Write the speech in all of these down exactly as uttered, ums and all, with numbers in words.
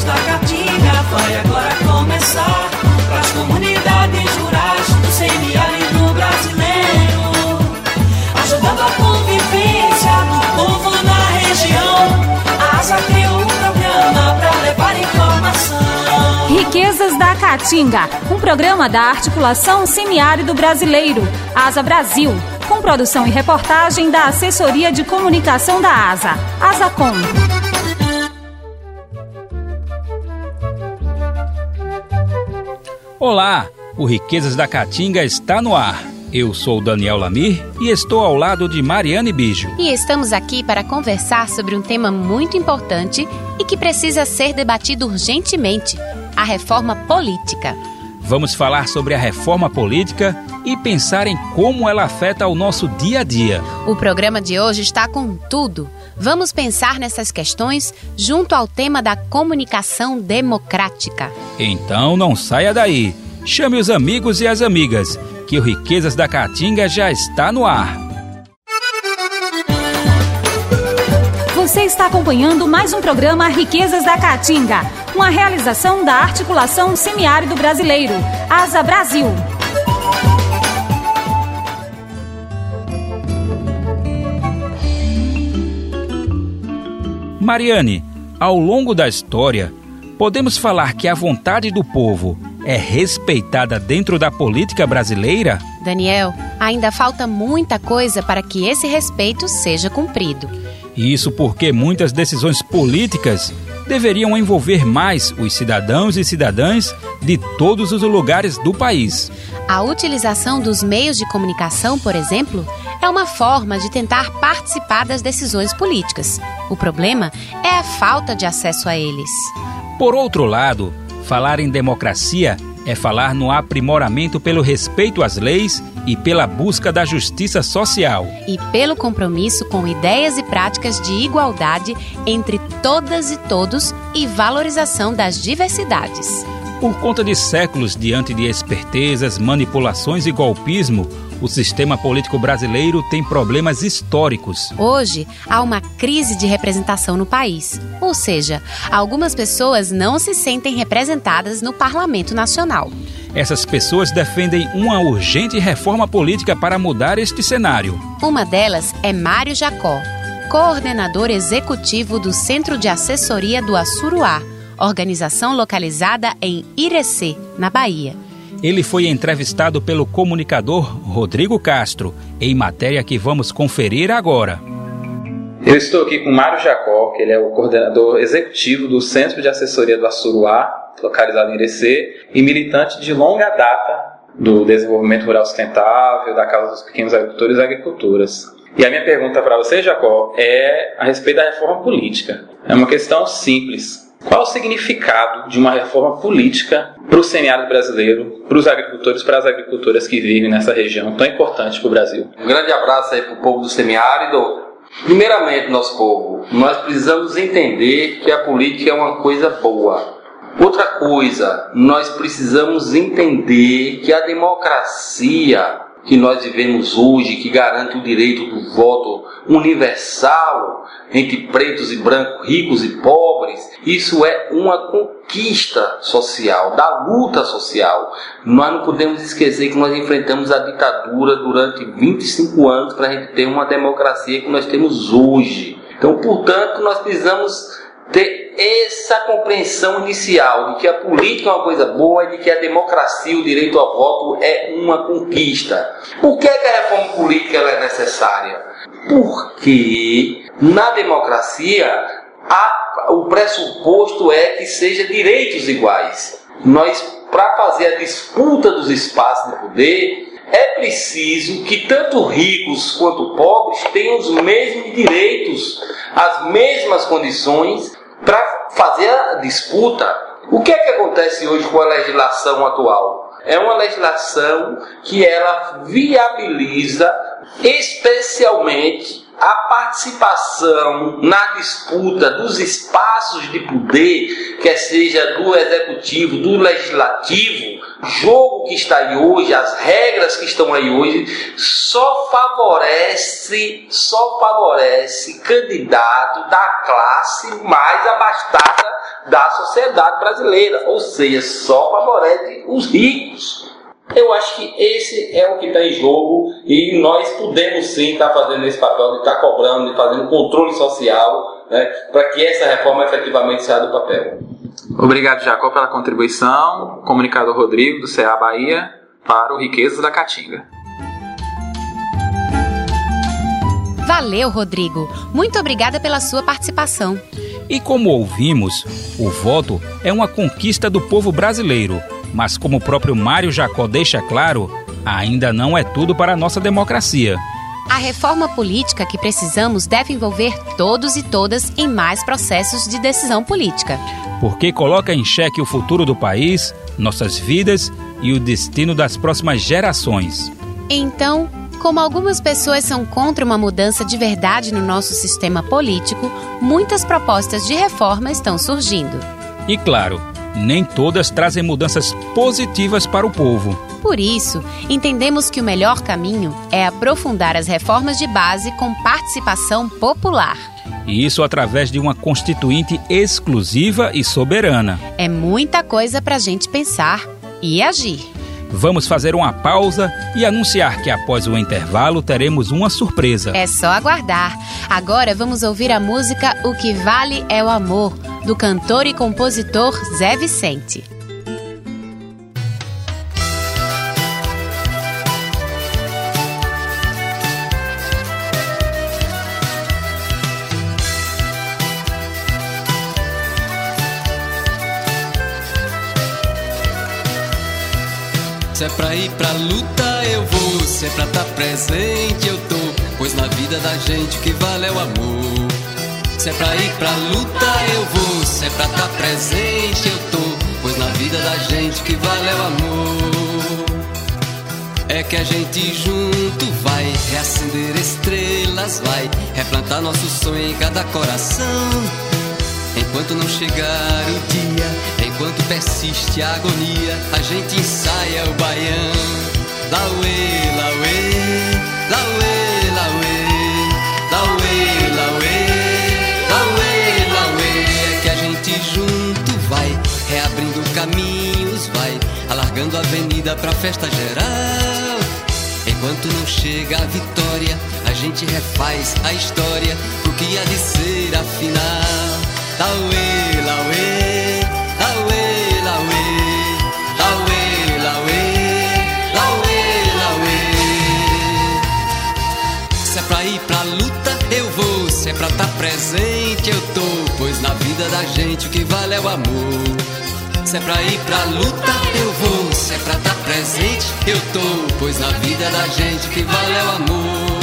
da Caatinga vai agora começar. Para as comunidades rurais do semiárido brasileiro, ajudando a convivência do povo na região. A ASA criou um programa para levar informação. Riquezas da Caatinga, um programa da Articulação Semiárido Brasileiro, ASA Brasil, com produção e reportagem da Assessoria de Comunicação da ASA, ASACOM. Olá, o Riquezas da Caatinga está no ar. Eu sou Daniel Lamir e estou ao lado de Mariane Bijo. E estamos aqui para conversar sobre um tema muito importante e que precisa ser debatido urgentemente: a reforma política. Vamos falar sobre a reforma política e pensar em como ela afeta o nosso dia a dia. O programa de hoje está com tudo. Vamos pensar nessas questões junto ao tema da comunicação democrática. Então não saia daí. Chame os amigos e as amigas, que o Riquezas da Caatinga já está no ar. Você está acompanhando mais um programa Riquezas da Caatinga, uma realização da Articulação Semiárido Brasileiro, ASA Brasil. Mariane, ao longo da história, podemos falar que a vontade do povo é respeitada dentro da política brasileira? Daniel, ainda falta muita coisa para que esse respeito seja cumprido. Isso porque muitas decisões políticas deveriam envolver mais os cidadãos e cidadãs de todos os lugares do país. A utilização dos meios de comunicação, por exemplo, é uma forma de tentar participar das decisões políticas. O problema é a falta de acesso a eles. Por outro lado, falar em democracia é falar no aprimoramento pelo respeito às leis e pela busca da justiça social. E pelo compromisso com ideias e práticas de igualdade entre todas e todos e valorização das diversidades. Por conta de séculos diante de espertezas, manipulações e golpismo, o sistema político brasileiro tem problemas históricos. Hoje, há uma crise de representação no país. Ou seja, algumas pessoas não se sentem representadas no Parlamento Nacional. Essas pessoas defendem uma urgente reforma política para mudar este cenário. Uma delas é Mário Jacó, coordenador executivo do Centro de Assessoria do Assuruá, organização localizada em Irecê, na Bahia. Ele foi entrevistado pelo comunicador Rodrigo Castro, em matéria que vamos conferir agora. Eu estou aqui com Mário Jacó, que ele é o coordenador executivo do Centro de Assessoria do Assuruá, localizado em Irecê, e militante de longa data do desenvolvimento rural sustentável, da causa dos pequenos agricultores e agricultoras. E a minha pergunta para você, Jacó, é a respeito da reforma política. É uma questão simples. Qual o significado de uma reforma política para o semiárido brasileiro, para os agricultores, para as agricultoras que vivem nessa região tão importante para o Brasil? Um grande abraço aí para o povo do semiárido. Primeiramente, nosso povo, nós precisamos entender que a política é uma coisa boa. Outra coisa, nós precisamos entender que a democracia que nós vivemos hoje, que garante o direito do voto universal entre pretos e brancos, ricos e pobres, isso é uma conquista social, da luta social. Nós não podemos esquecer que nós enfrentamos a ditadura durante vinte e cinco anos para a gente ter uma democracia que nós temos hoje. Então, portanto, nós precisamos ter essa compreensão inicial de que a política é uma coisa boa e de que a democracia, o direito ao voto é uma conquista. Por que, que a reforma política ela é necessária? Porque na democracia a, o pressuposto é que seja direitos iguais. Nós, para fazer a disputa dos espaços de poder, é preciso que tanto ricos quanto pobres tenham os mesmos direitos, as mesmas condições para fazer a disputa. O que é que acontece hoje com a legislação atual? É uma legislação que ela viabiliza especialmente a participação na disputa dos espaços de poder, quer seja do executivo, do legislativo, o jogo que está aí hoje, as regras que estão aí hoje, só favorece, só favorece candidato da classe mais abastada da sociedade brasileira, ou seja, só favorece os ricos. Eu acho que esse é o que está em jogo e nós podemos sim estar fazendo esse papel de estar cobrando, de fazendo controle social, né, para que essa reforma efetivamente saia do papel. Obrigado, Jacó, pela contribuição. Comunicador Rodrigo, do C E A Bahia, para o Riquezas da Caatinga. Valeu, Rodrigo. Muito obrigada pela sua participação. E como ouvimos, o voto é uma conquista do povo brasileiro. Mas como o próprio Mário Jacó deixa claro, ainda não é tudo para a nossa democracia. A reforma política que precisamos deve envolver todos e todas em mais processos de decisão política. Porque coloca em xeque o futuro do país, nossas vidas e o destino das próximas gerações. Então, como algumas pessoas são contra uma mudança de verdade no nosso sistema político, muitas propostas de reforma estão surgindo. E claro, nem todas trazem mudanças positivas para o povo. Por isso, entendemos que o melhor caminho é aprofundar as reformas de base com participação popular. E isso através de uma constituinte exclusiva e soberana. É muita coisa para a gente pensar e agir. Vamos fazer uma pausa e anunciar que após o intervalo teremos uma surpresa. É só aguardar. Agora vamos ouvir a música O Que Vale é o Amor, do cantor e compositor Zé Vicente. Se é pra ir pra luta eu vou, se é pra tá presente eu tô, pois na vida da gente o que vale é o amor. Se é pra ir pra luta eu vou, se é pra tá presente eu tô, pois na vida da gente o que vale é o amor. É que a gente junto vai reacender estrelas, vai replantar nosso sonho em cada coração. Enquanto não chegar o dia, enquanto persiste a agonia, a gente ensaia o baião. Lauê, lauê, lauê, lauê, lauê, lauê, lauê, lauê. É que a gente junto vai reabrindo caminhos, vai alargando a avenida pra festa geral. Enquanto não chega a vitória, a gente refaz a história pro que há de ser afinal. Lauê, lauê, lauê, lauê, lauê, lauê, lauê, lauê. Se é pra ir pra luta eu vou, se é pra tá presente eu tô, pois na vida da gente o que vale é o amor. Se é pra ir pra luta eu vou, se é pra tá presente eu tô, pois na vida da gente o que vale é o amor.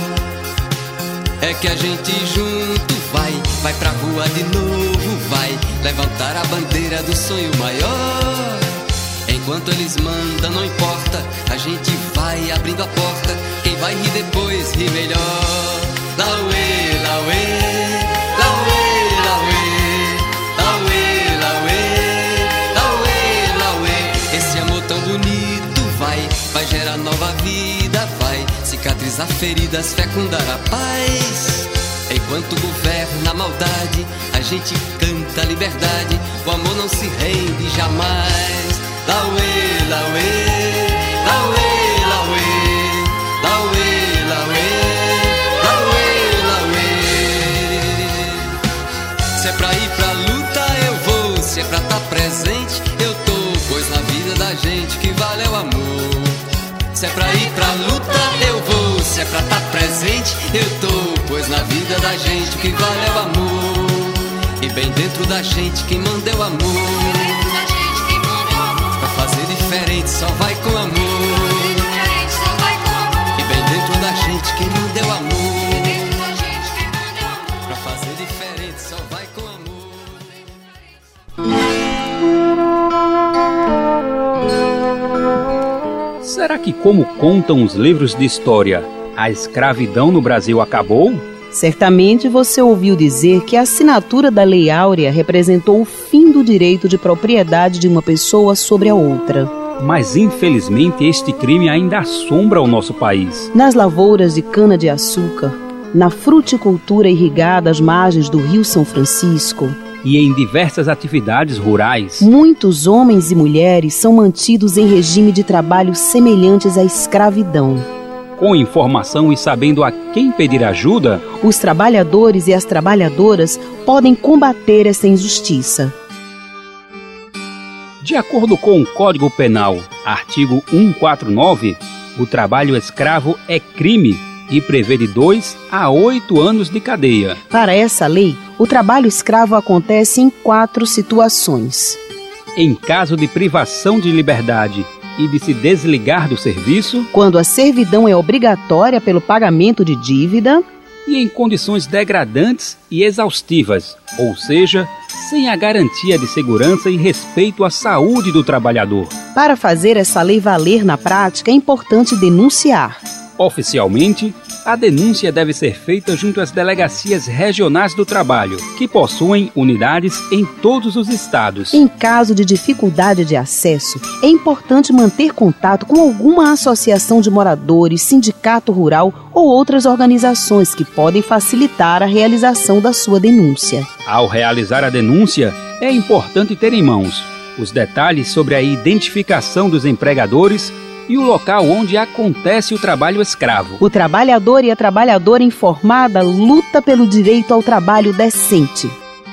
É que a gente junto vai, vai pra rua de novo, vai levantar a bandeira do sonho maior. Enquanto eles mandam, não importa, a gente vai abrindo a porta, quem vai rir depois, ri melhor. Lauê, lauê, lauê, lauê, lauê, lauê, lauê, lauê. Esse amor tão bonito vai, vai gerar nova vida, vai cicatrizar feridas, fecundar a paz. Enquanto governa a maldade, a gente canta a liberdade, o amor não se rende jamais. Lauê, lauê, lauê, lauê, lauê, lauê, lauê, lauê. Se é pra ir pra luta eu vou, se é pra tá presente eu tô, pois na vida da gente o que vale é o amor. Se é pra ir pra luta eu vou, se é pra tá presente eu tô, pois na vida da gente o que vale é o amor. E bem dentro da gente quem manda é o amor. Pra fazer diferente só vai com amor. E bem dentro da gente quem manda é o amor. Pra fazer diferente só vai com amor. Será que, como contam os livros de história, a escravidão no Brasil acabou? Certamente você ouviu dizer que a assinatura da Lei Áurea representou o fim do direito de propriedade de uma pessoa sobre a outra. Mas infelizmente este crime ainda assombra o nosso país. Nas lavouras de cana-de-açúcar, na fruticultura irrigada às margens do Rio São Francisco e em diversas atividades rurais, muitos homens e mulheres são mantidos em regime de trabalho semelhantes à escravidão. Com informação e sabendo a quem pedir ajuda, os trabalhadores e as trabalhadoras podem combater essa injustiça. De acordo com o Código Penal, artigo cento e quarenta e nove, o trabalho escravo é crime e prevê de dois a oito anos de cadeia. Para essa lei, o trabalho escravo acontece em quatro situações. Em caso de privação de liberdade e de se desligar do serviço, quando a servidão é obrigatória pelo pagamento de dívida, e em condições degradantes e exaustivas, ou seja, sem a garantia de segurança e respeito à saúde do trabalhador. Para fazer essa lei valer na prática, é importante denunciar. Oficialmente, a denúncia deve ser feita junto às delegacias regionais do trabalho, que possuem unidades em todos os estados. Em caso de dificuldade de acesso, é importante manter contato com alguma associação de moradores, sindicato rural ou outras organizações que podem facilitar a realização da sua denúncia. Ao realizar a denúncia, é importante ter em mãos os detalhes sobre a identificação dos empregadores e o local onde acontece o trabalho escravo. O trabalhador e a trabalhadora informada luta pelo direito ao trabalho decente.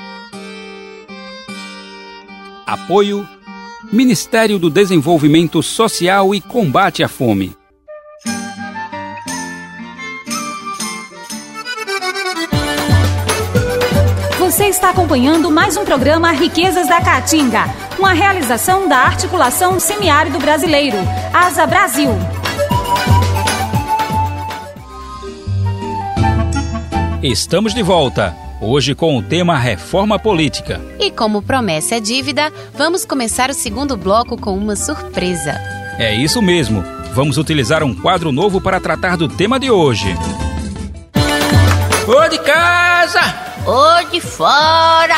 Apoio: Ministério do Desenvolvimento Social e Combate à Fome. Você está acompanhando mais um programa Riquezas da Caatinga, uma realização da Articulação Semiárido Brasileiro, ASA Brasil. Estamos de volta, hoje com o tema Reforma Política. E como promessa é dívida, vamos começar o segundo bloco com uma surpresa. É isso mesmo, vamos utilizar um quadro novo para tratar do tema de hoje. Ô de casa! Ô de fora!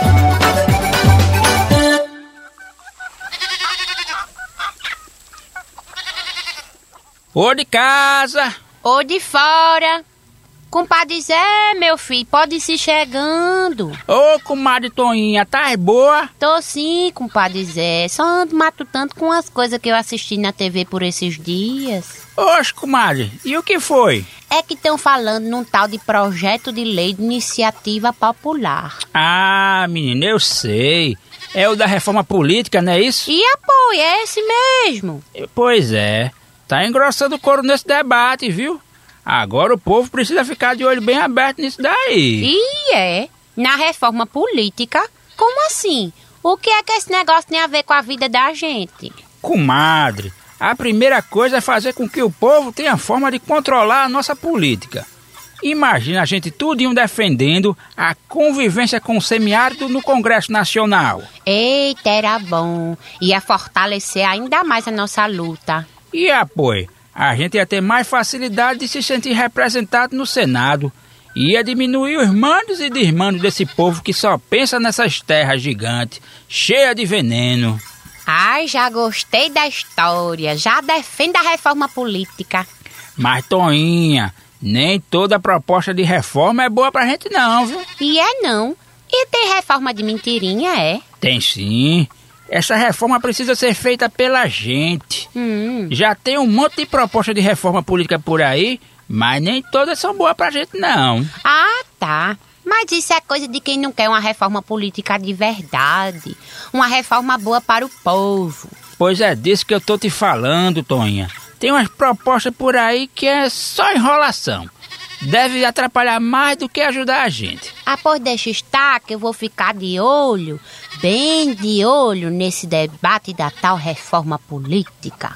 Ô de casa! Ô de fora! Compadre Zé, meu filho, pode ir se chegando. Ô, comadre Toinha, tá boa? Tô sim, compadre Zé. Só ando matutando com as coisas que eu assisti na T V por esses dias. Oxe, comadre, e o que foi? É que estão falando num tal de projeto de lei de iniciativa popular. Ah, menina, eu sei. É o da reforma política, não é isso? E apoio, é esse mesmo. Pois é. Tá engrossando o couro nesse debate, viu? Agora o povo precisa ficar de olho bem aberto nisso daí. E é? Na reforma política? Como assim? O que é que esse negócio tem a ver com a vida da gente? Comadre, a primeira coisa é fazer com que o povo tenha forma de controlar a nossa política. Imagina a gente tudinho defendendo a convivência com o semiárido no Congresso Nacional. Eita, era bom. Ia fortalecer ainda mais a nossa luta. E apoio? A gente ia ter mais facilidade de se sentir representado no Senado. Ia diminuir os mandos e desmandos desse povo que só pensa nessas terras gigantes, cheias de veneno. Ai, já gostei da história. Já defendo a reforma política. Mas, Toinha, nem toda proposta de reforma é boa pra gente não, viu? E é não. E tem reforma de mentirinha, é? Tem sim. Essa reforma precisa ser feita pela gente. Hum. Já tem um monte de proposta de reforma política por aí, mas nem todas são boas pra gente, não. Ah, tá. Mas isso é coisa de quem não quer uma reforma política de verdade. Uma reforma boa para o povo. Pois é disso que eu tô te falando, Toninha. Tem umas propostas por aí que é só enrolação. Deve atrapalhar mais do que ajudar a gente. Ah, pois deixa estar que eu vou ficar de olho, bem de olho nesse debate da tal reforma política.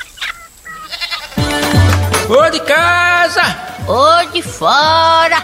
Ô de casa! Ô de fora!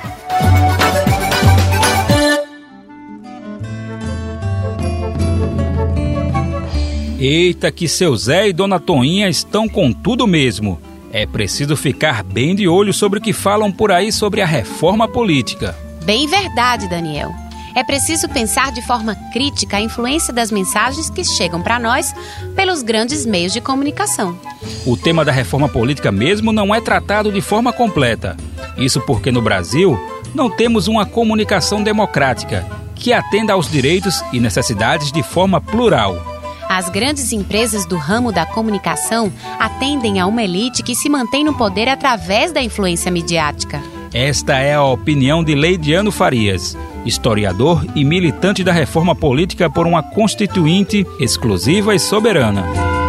Eita, que seu Zé e Dona Toinha estão com tudo mesmo. É preciso ficar bem de olho sobre o que falam por aí sobre a reforma política. Bem verdade, Daniel. É preciso pensar de forma crítica a influência das mensagens que chegam para nós pelos grandes meios de comunicação. O tema da reforma política mesmo não é tratado de forma completa. Isso porque no Brasil não temos uma comunicação democrática que atenda aos direitos e necessidades de forma plural. As grandes empresas do ramo da comunicação atendem a uma elite que se mantém no poder através da influência midiática. Esta é a opinião de Leidiano Farias, historiador e militante da reforma política por uma constituinte exclusiva e soberana.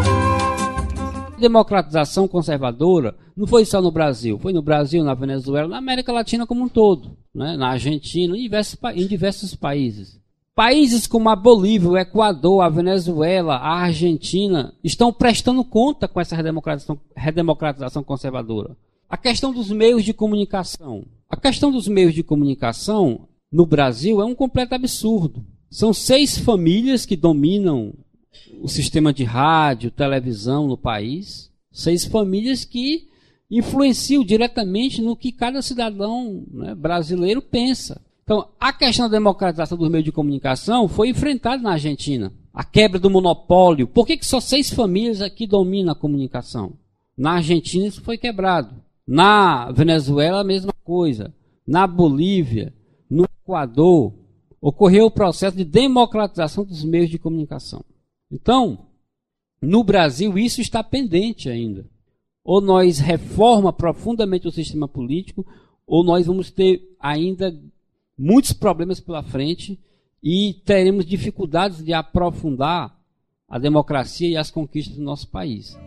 A democratização conservadora não foi só no Brasil, foi no Brasil, na Venezuela, na América Latina como um todo, né? Na Argentina, em diversos, em diversos países. Países como a Bolívia, o Equador, a Venezuela, a Argentina estão prestando conta com essa redemocratização, redemocratização conservadora. A questão dos meios de comunicação. A questão dos meios de comunicação no Brasil é um completo absurdo. São seis famílias que dominam o sistema de rádio, televisão no país. Seis famílias que influenciam diretamente no que cada cidadão, né, brasileiro pensa. Então, a questão da democratização dos meios de comunicação foi enfrentada na Argentina. A quebra do monopólio. Por que, que só seis famílias aqui dominam a comunicação? Na Argentina isso foi quebrado. Na Venezuela a mesma coisa. Na Bolívia, no Equador, ocorreu o processo de democratização dos meios de comunicação. Então, no Brasil isso está pendente ainda. Ou nós reforma profundamente o sistema político, ou nós vamos ter ainda muitos problemas pela frente e teremos dificuldades de aprofundar a democracia e as conquistas do nosso país.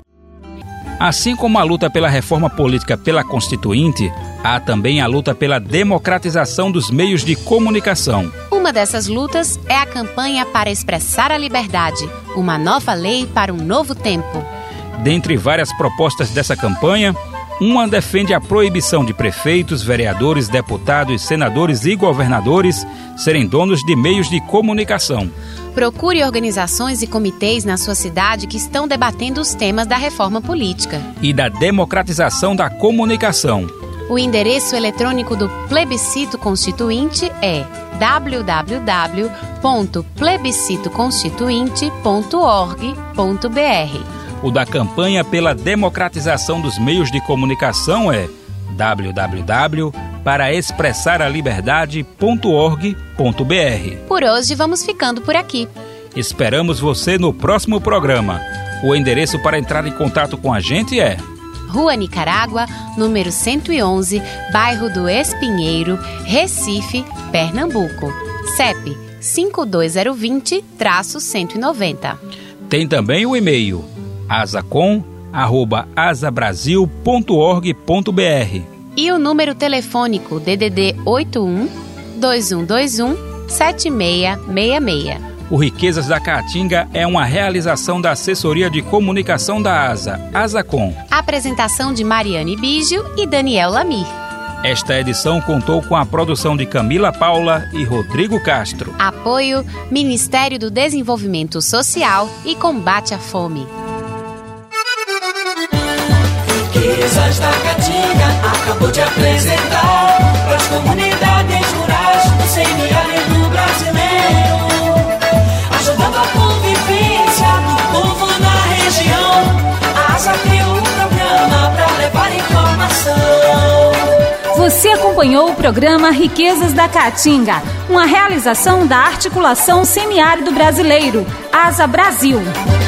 Assim como a luta pela reforma política pela Constituinte, há também a luta pela democratização dos meios de comunicação. Uma dessas lutas é a campanha para expressar a liberdade, uma nova lei para um novo tempo. Dentre várias propostas dessa campanha, uma defende a proibição de prefeitos, vereadores, deputados, senadores e governadores serem donos de meios de comunicação. Procure organizações e comitês na sua cidade que estão debatendo os temas da reforma política e da democratização da comunicação. O endereço eletrônico do Plebiscito Constituinte é w w w ponto plebiscito constituinte ponto org ponto b r. O da campanha pela democratização dos meios de comunicação é w w w ponto para expressar a liberdade ponto org ponto b r. Por hoje vamos ficando por aqui. Esperamos você no próximo programa. O endereço para entrar em contato com a gente é Rua Nicarágua, número cento e onze, bairro do Espinheiro, Recife, Pernambuco. C E P cinco dois zero dois zero cento e noventa. Tem também o e-mail asacom arroba asabrasil ponto org ponto b r. E o número telefônico D D D oito um, dois um dois um, sete seis seis seis. O Riquezas da Caatinga é uma realização da Assessoria de Comunicação da ASA, ASACOM. Apresentação de Mariane Bígio e Daniel Lamir. Esta edição contou com a produção de Camila Paula e Rodrigo Castro. Apoio Ministério do Desenvolvimento Social e Combate à Fome. Riquezas da Caatinga acabou de apresentar para as comunidades rurais do semiárido brasileiro, ajudando a convivência do povo na região. A ASA criou um programa para levar informação. Você acompanhou o programa Riquezas da Caatinga, uma realização da Articulação Semiárido Brasileiro, ASA Brasil.